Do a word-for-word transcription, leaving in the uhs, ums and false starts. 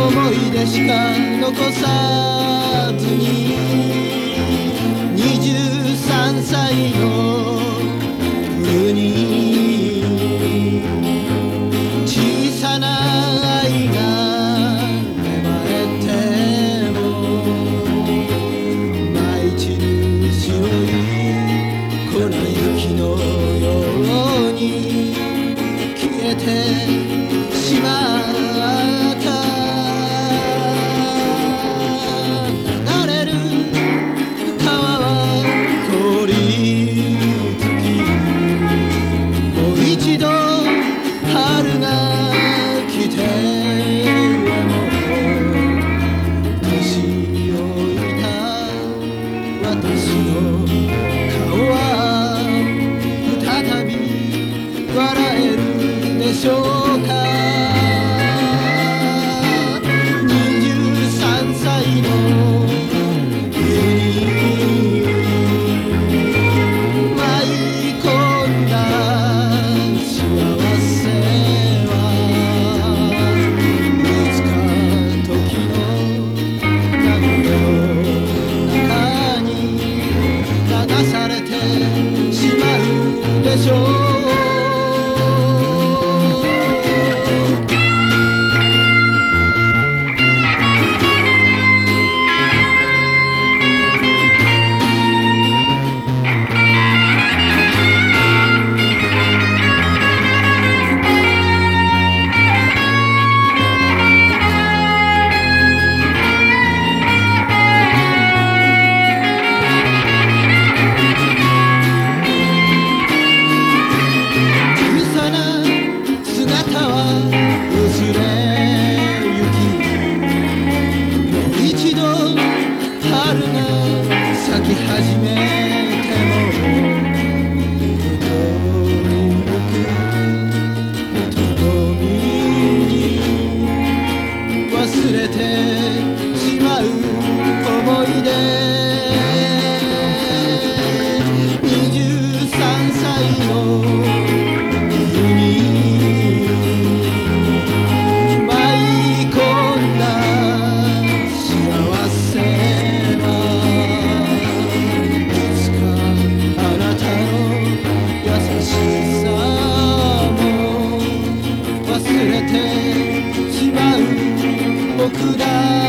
思い出しか残さずににじゅうさんさいの冬に小さな愛が芽生えても舞い散る白い粉雪のように消えてしまうしょうかにじゅうさんさいの冬に舞い込んだ幸せはいつか時の流れの中に流されてしまうでしょう咲き始めてもふとり向くとみに忘れてしまう思い出にじゅうさんさいの冬に舞い込んだ幸せ僕だ